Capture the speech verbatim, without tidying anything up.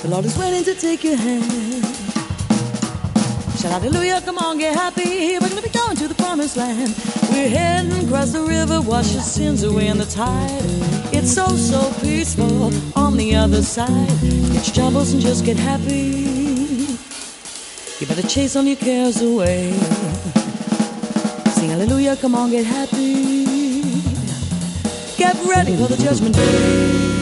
The Lord is waiting to take your hand. Shout hallelujah, come on, get happy. We're gonna be going to the promised land. We're heading across the river, wash your sins away in the tide. It's so, so peaceful on the other side. Get your troubles and just get happy. You better chase all your cares away. Sing hallelujah, come on, get happy. Get ready for the judgment day.